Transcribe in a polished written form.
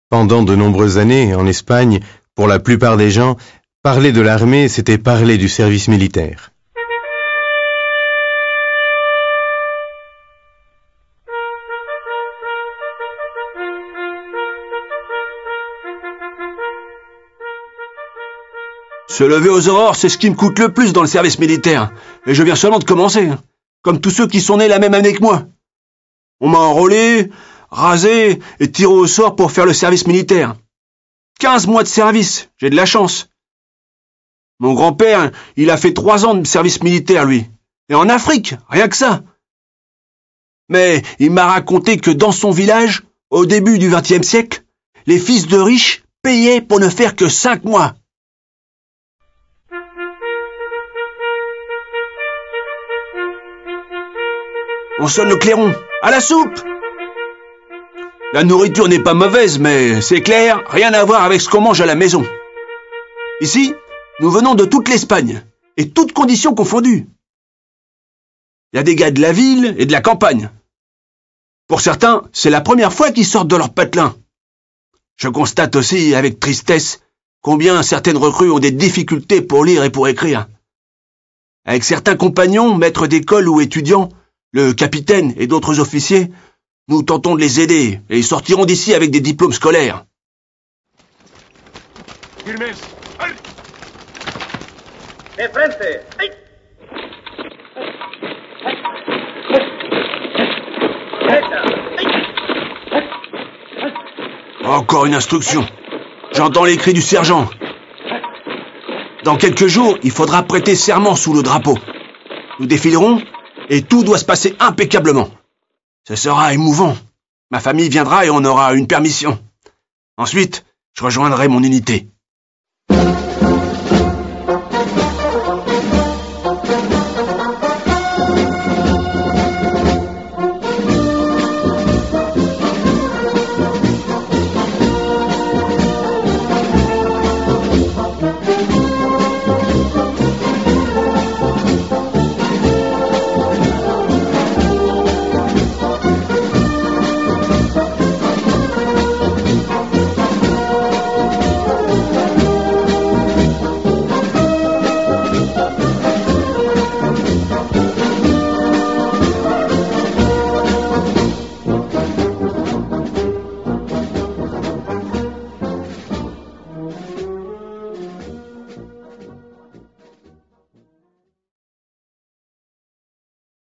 Pendant de nombreuses années, en Espagne, pour la plupart des gens, parler de l'armée, c'était parler du service militaire. Se lever aux aurores, c'est ce qui me coûte le plus dans le service militaire. Et je viens seulement de commencer. Comme tous ceux qui sont nés la même année que moi. On m'a enrôlé, rasé et tiré au sort pour faire le service militaire. 15 mois de service, j'ai de la chance. Mon grand-père, il a fait 3 ans de service militaire, lui. Et en Afrique, rien que ça. Mais il m'a raconté que dans son village, au début du XXe siècle, les fils de riches payaient pour ne faire que 5 mois. On sonne le clairon. À la soupe! La nourriture n'est pas mauvaise, mais c'est clair, rien à voir avec ce qu'on mange à la maison. Ici, nous venons de toute l'Espagne, et toutes conditions confondues. Il y a des gars de la ville et de la campagne. Pour certains, c'est la première fois qu'ils sortent de leur patelin. Je constate aussi, avec tristesse, combien certaines recrues ont des difficultés pour lire et pour écrire. Avec certains compagnons, maîtres d'école ou étudiants, le capitaine et d'autres officiers, nous tentons de les aider et ils sortiront d'ici avec des diplômes scolaires. Encore une instruction. J'entends les cris du sergent. Dans quelques jours, il faudra prêter serment sous le drapeau. Nous défilerons et tout doit se passer impeccablement. Ce sera émouvant. Ma famille viendra et on aura une permission. Ensuite, je rejoindrai mon unité.